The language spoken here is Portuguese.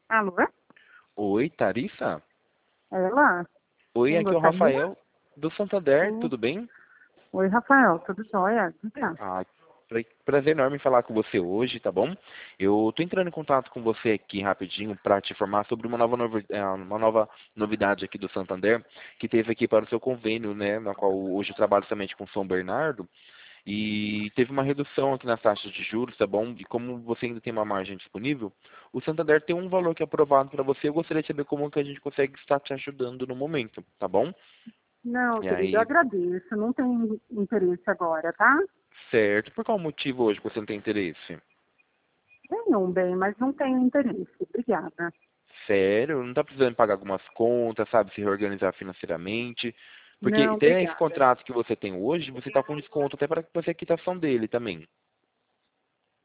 Alô? Oi, Tarissa? Ela? Oi, Quem aqui é o gostaria? Rafael do Santander, Sim. tudo bem? Oi, Rafael, tudo jóia? Diga. Ah, prazer enorme falar com você hoje, tá bom? Eu tô entrando em contato com você aqui rapidinho para te informar sobre uma nova novidade aqui do Santander, que teve aqui para o seu convênio, né, na qual hoje eu trabalho somente com São Bernardo, e teve uma redução aqui nas taxas de juros, tá bom? E como você ainda tem uma margem disponível, o Santander tem um valor que é aprovado para você. Eu gostaria de saber como que a gente consegue estar te ajudando no momento, tá bom? Não, E querido, eu aí, agradeço. Não tem interesse agora, tá? certo. Por qual motivo hoje você não tem interesse? Nenhum bem, mas não tenho interesse. Obrigada. Sério? Não tá precisando pagar algumas contas, sabe? Se reorganizar financeiramente? Porque Não, até esse obrigada. contrato que você tem hoje, você tá com desconto até para você a quitação dele também.